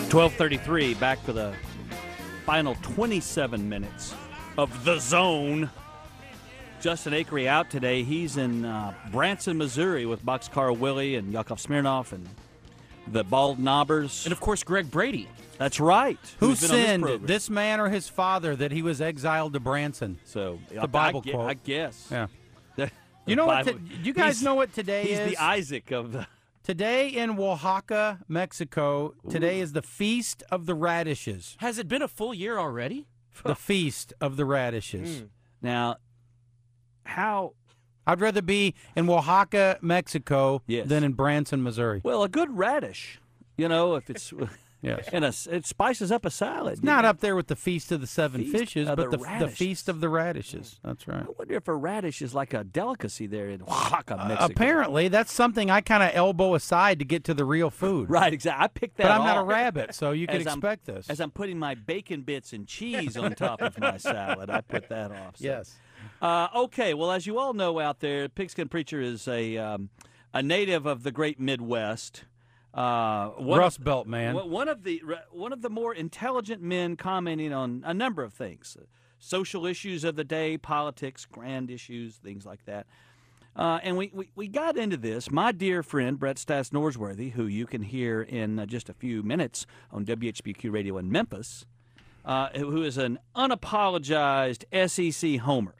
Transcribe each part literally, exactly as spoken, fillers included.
twelve thirty-three, back for the final twenty-seven minutes of The Zone. Justin Akery out today. He's in uh, Branson, Missouri with Boxcar Willie and Yakov Smirnoff and the Bald Knobbers. And, of course, Greg Brady. That's right. Who who's been on this sinned, program. this man or his father, that he was exiled to Branson? So the I, Bible I, quote. I guess. Yeah. The, You know what? Bible- To, you guys he's- know what today He's is? the Isaac of the. Today in Oaxaca, Mexico, today is the Feast of the Radishes. Has it been a full year already? The Feast of the Radishes. Mm. Now, how? I'd rather be in Oaxaca, Mexico, Yes. than in Branson, Missouri. Well, a good radish. You know, if it's. Yes. And a, it spices up a salad. It's not up there with the Feast of the Seven Feast Fishes, of but the the, the Radishes. Feast of the Radishes. That's right. I wonder if a radish is like a delicacy there in Oaxaca, Uh, Mexico. apparently, that's something I kind of elbow aside to get to the real food. Right, exactly. I picked that But I'm not a off rabbit, so you could as I'm- expect this. As I'm putting my bacon bits and cheese on top of my salad, I put that off. So. Yes. Uh, okay, well, as you all know out there, Pigskin Preacher is a um, a native of the great Midwest. Uh, one Rust of, Belt, man. One of the one of the more intelligent men commenting on a number of things, uh, social issues of the day, politics, grand issues, things like that. Uh, and we, we, we got into this. My dear friend Brett Stats Norsworthy, who you can hear in uh, just a few minutes on W H B Q Radio in Memphis, uh, who is an unapologized S E C homer.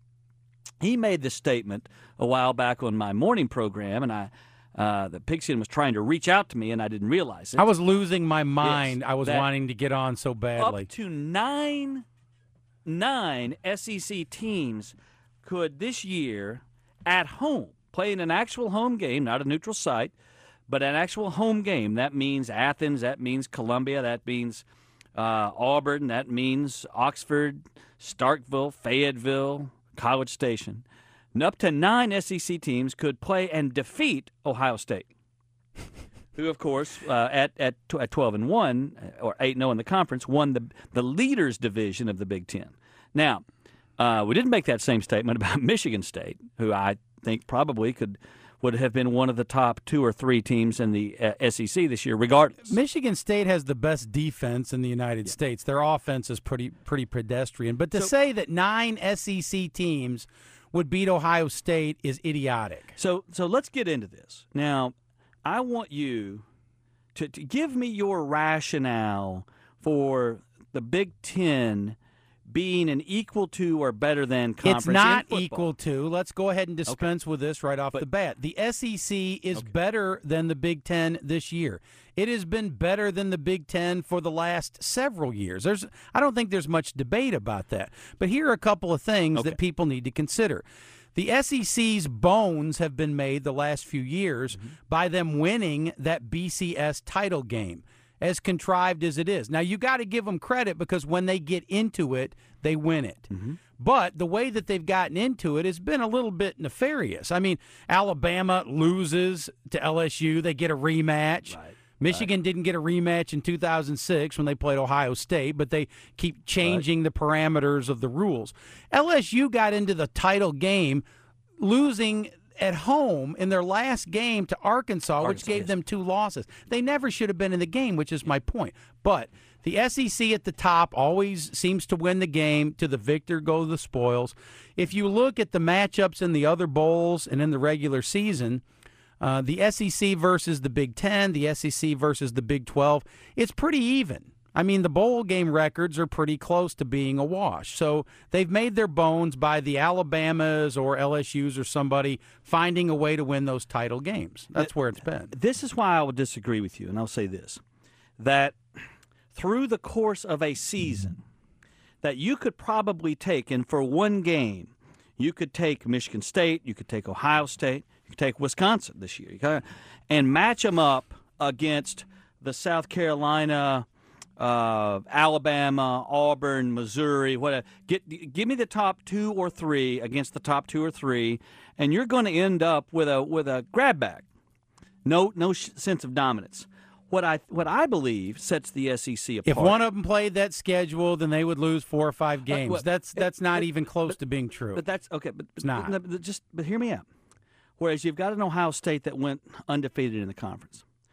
He made this statement a while back on my morning program, and I. Uh, the Pigskin was trying to reach out to me, and I didn't realize it. I was losing my mind. Yes, I was that- wanting to get on so badly. Up to nine, nine S E C teams could this year at home play in an actual home game, not a neutral site, but an actual home game. That means Athens. That means Columbia. That means uh, Auburn. That means Oxford, Starkville, Fayetteville, College Station. And up to nine S E C teams could play and defeat Ohio State, who, of course, uh, at at tw- at twelve and one or eight and zero in the conference, won the the leaders division of the Big Ten. Now, uh, we didn't make that same statement about Michigan State, who I think probably could would have been one of the top two or three teams in the uh, S E C this year, regardless. Michigan State has the best defense in the United yeah. States. Their offense is pretty pretty pedestrian. But to so, say that nine S E C teams would beat Ohio State is idiotic. So so let's get into this. Now, I want you to, to give me your rationale for the Big Ten being an equal to or better than conference. It's not in football. equal to. Let's go ahead and dispense okay. with this right off but, the bat. The S E C is okay. better than the Big Ten this year. It has been better than the Big Ten for the last several years. There's, I don't think there's much debate about that. But here are a couple of things okay. that people need to consider. The S E C's bones have been made the last few years mm-hmm. by them winning that B C S title game, as contrived as it is. Now, you got to give them credit because when they get into it, they win it. Mm-hmm. But the way that they've gotten into it has been a little bit nefarious. I mean, Alabama loses to L S U. They get a rematch. Right. Michigan right. didn't get a rematch in two thousand six when they played Ohio State, but they keep changing right. the parameters of the rules. L S U got into the title game losing at home in their last game to Arkansas, Arkansas which gave yes. them two losses. They never should have been in the game, which is my point. But the S E C at the top always seems to win the game. To the victor go the spoils. If you look at the matchups in the other bowls and in the regular season, uh, the S E C versus the Big Ten, the S E C versus the Big twelve, it's pretty even. I mean, the bowl game records are pretty close to being a wash. So they've made their bones by the Alabamas or L S U's or somebody finding a way to win those title games. That's where it's been. This is why I would disagree with you, and I'll say this, that through the course of a season, that you could probably take, and for one game, you could take Michigan State, you could take Ohio State, you could take Wisconsin this year, you and match them up against the South Carolina, Uh, Alabama, Auburn, Missouri, whatever. Get, give me the top two or three against the top two or three, and you're going to end up with a with a grab bag. No, no sh- sense of dominance. What I what I believe sets the S E C apart. If one of them played that schedule, then they would lose four or five games. Uh, well, that's that's it, not it, even close but, to being true. But that's okay. But it's not. But, but just but hear me out. Whereas you've got an Ohio State that went undefeated in the conference.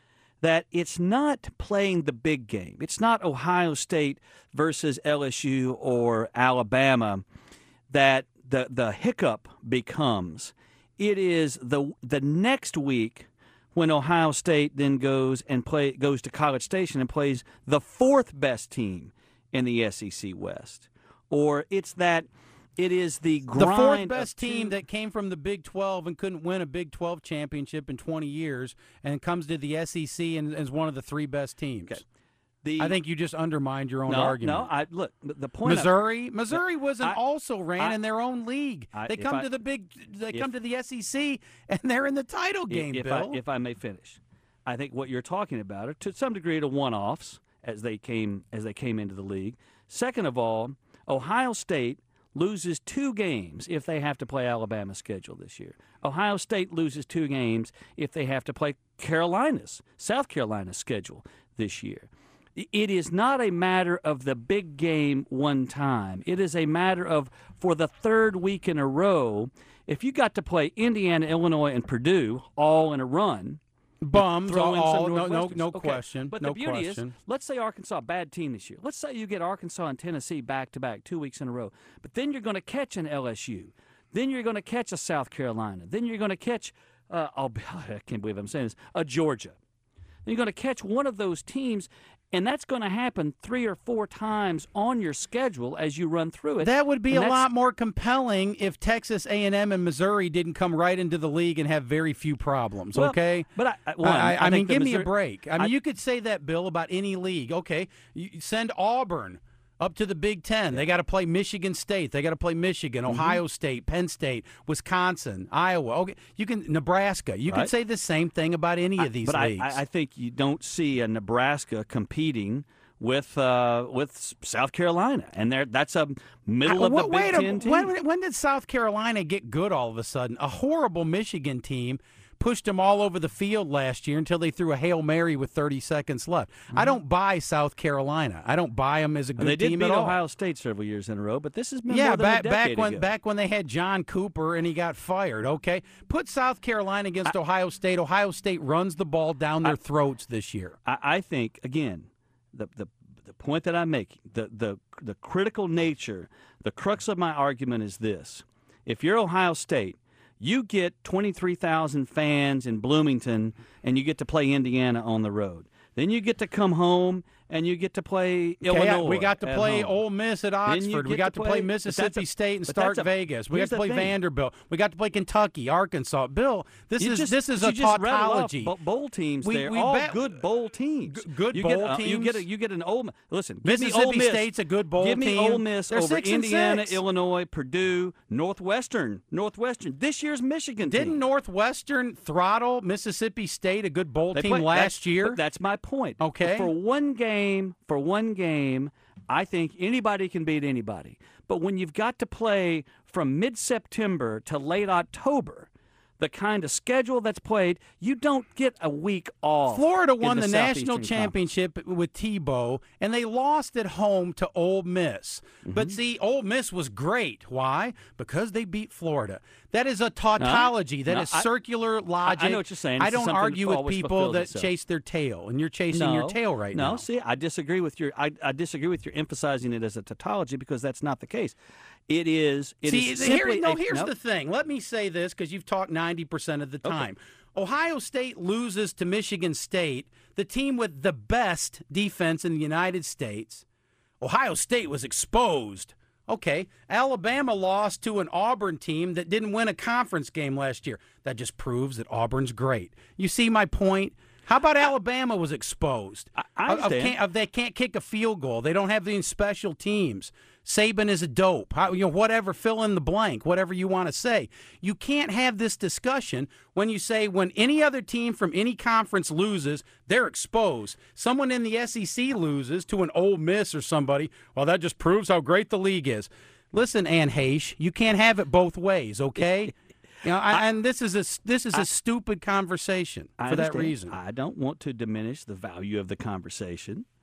that it's not playing the big game. It's not Ohio State versus L S U or Alabama that the the hiccup becomes. It is the the next week when Ohio State then goes and play goes to College Station and plays the fourth best team in the S E C West. Or it's that it is the grind the fourth best of two, team that came from the Big twelve and couldn't win a Big twelve championship in twenty years and comes to the S E C and is one of the three best teams. Okay. The, I think you just undermined your own no, argument. No, I look the point. Missouri, of, Missouri wasn't I, also ran I, in their own league. I, they come I, to the big, they if, come to the S E C, and they're in the title game. If Bill, I, if I may finish, I think what you're talking about are to some degree the one-offs as they came as they came into the league. Second of all, Ohio State loses two games if they have to play Alabama's schedule this year. Ohio State loses two games if they have to play Carolina's, South Carolina's schedule this year. It is not a matter of the big game one time. It is a matter of, for the third week in a row, if you got to play Indiana, Illinois, and Purdue all in a run, bums, throw in all, some no, no, Northwesterners. no Okay. question. But no the beauty question. is, let's say Arkansas, bad team this year. Let's say you get Arkansas and Tennessee back to back, two weeks in a row. But then you're going to catch an L S U. Then you're going to catch a South Carolina. Then you're going to catch, uh, I'll be, I can't believe I'm saying this, a Georgia. Then you're going to catch one of those teams. And that's going to happen three or four times on your schedule as you run through it. That would be and a lot more compelling if Texas A and M and Missouri didn't come right into the league and have very few problems, well, okay? But, I, I, one, I, I, I I mean, think the give Missouri, me a break. I mean, I, you could say that, Bill, about any league. Okay, you send Auburn up to the Big Ten. Yeah. They got to play Michigan State. They got to play Michigan, Ohio mm-hmm. State, Penn State, Wisconsin, Iowa. Okay, you can Nebraska. You right. could say the same thing about any I, of these but leagues. But I, I think you don't see a Nebraska competing with uh, with South Carolina, and there that's a middle uh, of wait, the Big wait Ten a, team. When, when did South Carolina get good all of a sudden? A horrible Michigan team pushed them all over the field last year until they threw a Hail Mary with thirty seconds left. Mm-hmm. I don't buy South Carolina. I don't buy them as a good they did team beat at all. Ohio State several years in a row, but this has been yeah, more than back a decade back when ago. back when they had John Cooper and he got fired. Okay, put South Carolina against I, Ohio State. Ohio State runs the ball down their I, throats this year. I, I think again, the the the point that I'm making, the the the critical nature, the crux of my argument is this: if you're Ohio State, you get twenty-three thousand fans in Bloomington, and you get to play Indiana on the road. Then you get to come home, and you get to play okay, Illinois. We got to play home. Ole Miss at Oxford. We got to play, play Mississippi a, State and Stark Stark a, Vegas. We got to play thing. Vanderbilt. We got to play Kentucky, Arkansas. Bill, this you is just, this is you a just tautology. Off bowl teams we, there, we all bet, good bowl teams. G- good you bowl get a, teams. You get a, you get an Ole. Listen, give Mississippi me Ole Miss. State's a good bowl give team. Give me Ole Miss They're over six Indiana, and six. Illinois, Purdue, Northwestern, Northwestern. This year's Michigan Didn't team. Northwestern throttle Mississippi State, a good bowl they team play, last year? But that's my point. Okay. For one game, for one game, I think anybody can beat anybody. But when you've got to play from mid-September to late October, the kind of schedule that's played, you don't get a week off. Florida won the, the national Southeastern championship Conference. with Tebow, and they lost at home to Ole Miss. Mm-hmm. But see, Ole Miss was great. Why? Because they beat Florida. That is a tautology. No, that no, is I, circular logic. I know what you're saying. I It's don't something argue that with always people fulfills that itself. chase their tail, and you're chasing no, your tail right no, now. No, see, I disagree with your. I, I disagree with your emphasizing it as a tautology because that's not the case. It is. It See, is here, simply no. a, Here's no. the thing. Let me say this because you've talked ninety percent of the time. Okay. Ohio State loses to Michigan State, the team with the best defense in the United States. Ohio State was exposed. Okay, Alabama lost to an Auburn team that didn't win a conference game last year. That just proves that Auburn's great. You see my point? How about Alabama was exposed? I, I understand. Of, can't, of they can't kick a field goal. They don't have these special teams. Saban is a dope. How, you know, whatever, fill in the blank, whatever you want to say. You can't have this discussion when you say when any other team from any conference loses, they're exposed. Someone in the S E C loses to an Ole Miss or somebody, well, that just proves how great the league is. Listen, Ann Heche, you can't have it both ways, okay? You know, I, and this is a this is a I, stupid conversation for that reason. I don't want to diminish the value of the conversation.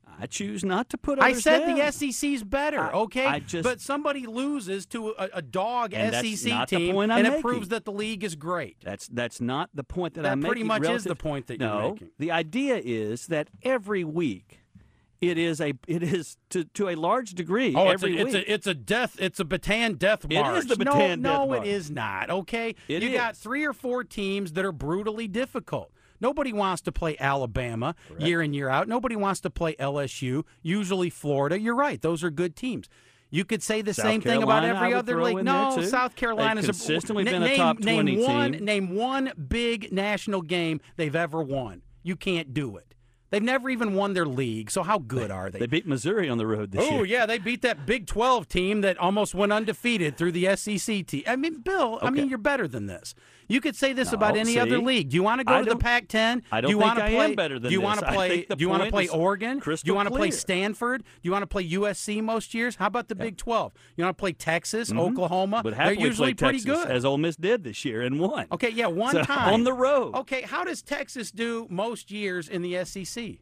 I choose not to put I others said down. the S E C's better, I- okay? I just- but somebody loses to a, a dog And S E that's C not the team, point I'm and it making. proves that the league is great. That's that's not the point that, That I'm making. pretty much is relative- the point that you're no, making. the idea is that every week, it is a it is to to a large degree. Oh, it's a, every it's week. a it's a death it's a Bataan death It march. is the no, Bataan no, death march. it is not. Okay, It you got is. three or four teams that are brutally difficult. Nobody wants to play Alabama year in year out. Nobody wants to play L S U. Usually Florida. You're right; those are good teams. You could say the South same thing about Carolina, I every would other throw league. in No, there, too. South Carolina's They've a- consistently na- been a name, top twenty name one, team. Name one big national game they've ever won. You can't do it. They've never even won their league. So how good are they? They beat Missouri on the road this Oh, year. yeah, they beat that Big twelve team that almost went undefeated through the S E C team. I mean, Bill, I Okay. mean, you're better than this. You could say this No, about any other see? league. Do you want to go I to the don't- Pac ten? I don't do you think wanna I am play, better than Do you this. want to I play? think the Do you want to point play is Oregon? Do crystal you want to play clear. Stanford? Do you want to play U S C most years? How about the Big twelve? You want to play Texas, Oklahoma? But They're happily usually play pretty Texas, good. as Ole Miss did this year and won. Okay, yeah, one So, time on the road. Okay, how does Texas do most years in the S E C?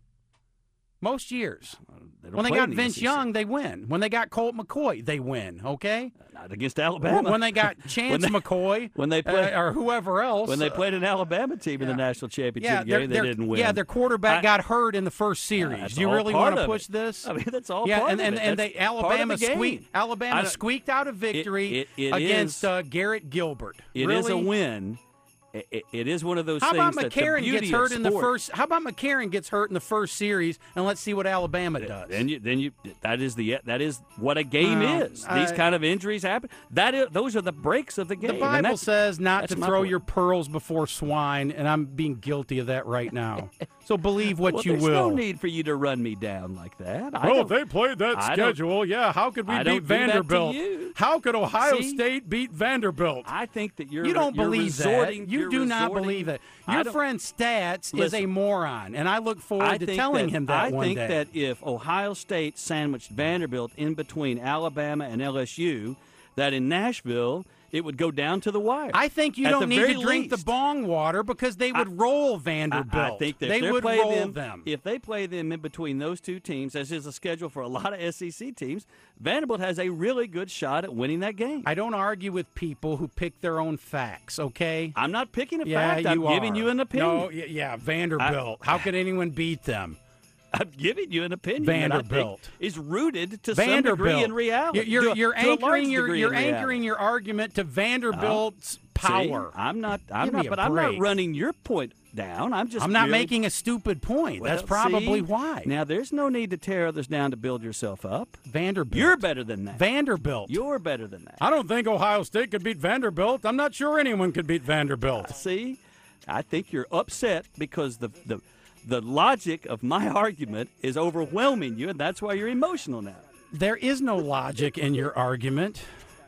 Most years. They don't When they play got in the Vince S E C. Young, they win. When they got Colt McCoy, they win. Okay. Not against Alabama. When they got Chance they- McCoy, when they play- uh, or whoever else, when they uh, played an Alabama team in the national championship yeah, their, game, their, they didn't win. yeah, their quarterback I- got hurt in the first series. That's Do you all really part want to of push it. this? I mean, that's all yeah, part and, of and, it. and That's they part of Alabama the game. squeaked I Alabama don't- squeaked out a victory it- it against is- uh, Garrett Gilbert. It really? is a win. It, it- it is one of those How things about that the McCarron beauty gets hurt of in the sport- first? How about McCarron gets hurt in the first series, and let's see what Alabama does. Then you, then you, that is the that is what a game Well, is. These I- kind of injuries happen. That is, those are the breaks of the game. The and Bible that's- says not that's to my throw point. your pearls before swine, and I'm being guilty of that right now. So believe what well, you there's will. no need for you to run me down like that. I Well, don't- if they played that I don't- schedule, yeah, how could we I beat don't do that to Vanderbilt? you. How could Ohio See? State beat Vanderbilt? I think that you're You don't you're believe that. resorting, You you're do not resorting- believe it. I Your don't- friend Stats is Listen. a moron, and I look forward I to think telling that, him that I one think day. that if Ohio State sandwiched Vanderbilt in between Alabama and L S U, that in Nashville it would go down to the wire. I think you At don't the need very to drink least. the bong water because they would roll Vanderbilt. I, I think that they if they would play roll them, them. If they play them in between those two teams, as is the schedule for a lot of S E C teams, Vanderbilt has a really good shot at winning that game. I don't argue with people who pick their own facts, okay? I'm not picking a Yeah, fact. I'm you giving are. you an opinion. No, y- yeah, Vanderbilt. How could anyone beat them? I'm giving you an opinion. that I think Vanderbilt. is rooted to Vanderbilt. some degree in reality. You're, To you're, a- you're to a large anchoring your degree you're in reality. anchoring your argument to Vanderbilt's power. See, I'm not. I'm Give me not. a But I'm not break. running your point down. I'm just. I'm not merely- making a stupid point. That's Well, probably see? why. Now, there's no need to tear others down to build yourself up. Vanderbilt. You're better than that. Vanderbilt. You're better than that. I don't think Ohio State could beat Vanderbilt. I'm not sure anyone could beat Vanderbilt. See, I think you're upset because the the the logic of my argument is overwhelming you, and that's why you're emotional now. There is no logic in your argument.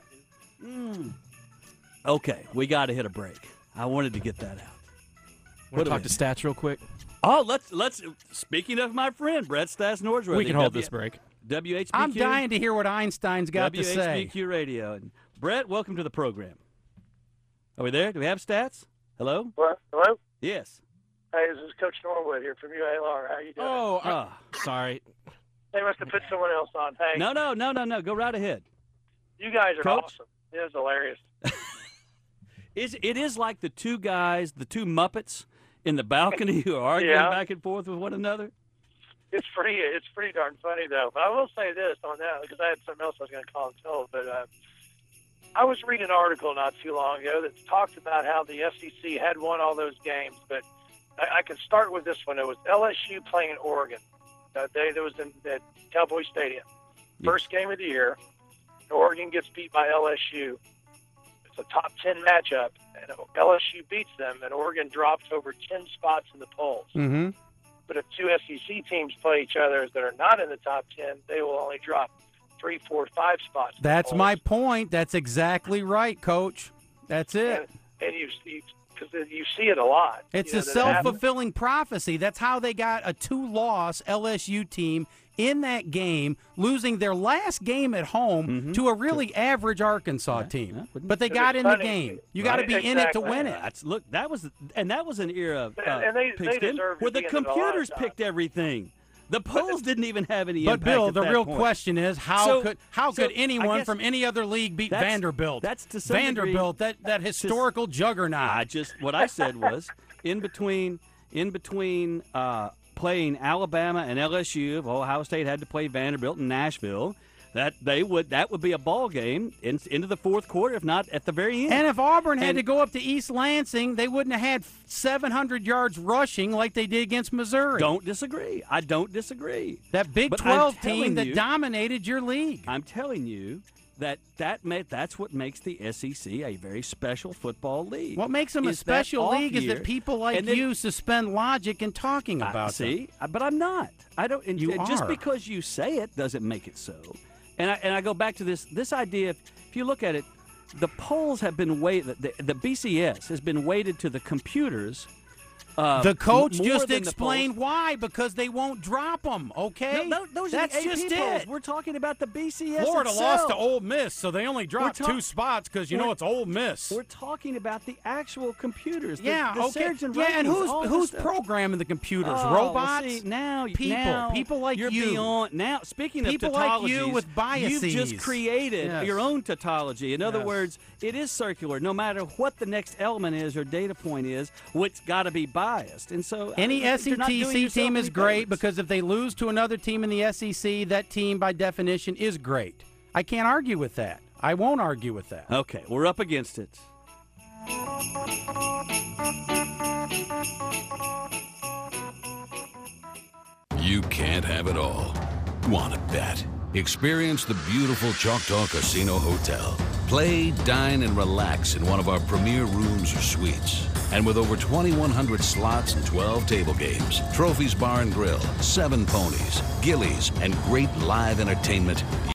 Okay, we got to hit a break. I wanted to get that out. Want do to talk we- to Stats real quick? Oh, let's let's. Speaking of my friend Brett Stats Nordsworthy, We can hold W- this break. W H B Q. I'm dying to hear what Einstein's got to W H B say. Q Radio. And Brett, welcome to the program. Are we there? Do we have Stats? Hello? What? Hello? Yes. Hey, this is Coach Norwood here from U A L R. How you doing? Oh, uh, Ah. sorry. They must have put someone else on. Hey, No, no, no, no, no. Go right ahead. you guys are Coach? awesome. It was hilarious. It's, it is like the two guys, the two Muppets in the balcony who are arguing Yeah. back and forth with one another. It's pretty. It's pretty darn funny though. But I will say this on that because I had something else I was going to call and tell. But uh, I was reading an article not too long ago that talked about how the S E C had won all those games. But I, I can start with this one. It was L S U playing Oregon. Uh, they there was in at Cowboy Stadium. Yeah. First game of the year. Oregon gets beat by L S U. It's a top ten matchup, and L S U beats them, and Oregon drops over ten spots in the polls. Mm-hmm. But if two S E C teams play each other that are not in the top ten, they will only drop three, four, five spots. in the That's polls. my point. That's exactly right, Coach. That's it. And, and you see, because you see it a lot. It's you a know, that happens. self-fulfilling prophecy. That's how they got a two-loss L S U team in that game, losing their last game at home to a really average Arkansas team. yeah, wouldn't- But they It got was in the funny. game. You got to Right, be in it to exactly. win it. That's look. That was and that was an era of uh, And they- they Pigskin deserve to where the be in it a lot of computers times. picked everything. The polls didn't even have any But impact Bill, at the that real point. question is how So- could how so could I anyone guess from any other league beat that's- Vanderbilt? that's to some Vanderbilt, degree- that that historical juggernaut. I just what I said was in between in between uh, playing Alabama and L S U, if Ohio State had to play Vanderbilt in Nashville, that they would that would be a ball game in, into the fourth quarter, if not at the very end. And if Auburn had And- to go up to East Lansing, they wouldn't have had seven hundred yards rushing like they did against Missouri. Don't disagree. I don't disagree. That Big But I'm twelve telling team that you- dominated your league. I'm telling you that that ma- that's what makes the S E C a very special football league. What makes them a Is that special off league is year, that people like and then- you suspend logic in talking I- about them. see, I- but I'm not. I don't. And, You and just are. because you say it doesn't make it so. And I and I go back to this this idea. If, if you look at it, the polls have been weighted. The, the B C S has been weighted to the computers. Uh, The coach more just than the explained polls. why, because they won't drop them, okay? No, no, those That's are the A P just polls. it. We're talking about the B C S Florida itself. lost to Ole Miss, so they only dropped We're ta- two spots because, you know, we're- it's Ole Miss. We're talking about the actual computers. The, yeah, the okay. surgeon Yeah, and rankings, who's all this who's stuff. programming the computers? Oh, well, Robots? see, now, People. now People like you're you. Beyond, now, speaking People of like tautologies, you with you've just biases. created Yes. your own tautology. In other Yes. words, it is circular. No matter what the next element is or data point is, what's got to be biased. And so Any uh, you're not doing S E C yourself team is any great favors. because if they lose to another team in the S E C, that team by definition is great. I can't argue with that. I won't argue with that. Okay, we're up against it. You can't have it all. Want to bet? Experience the beautiful Choctaw Casino Hotel. Play, dine, and relax in one of our premier rooms or suites. And with over twenty-one hundred slots and twelve table games, Trophies Bar and Grill, Seven Ponies, Gillies, and great live entertainment,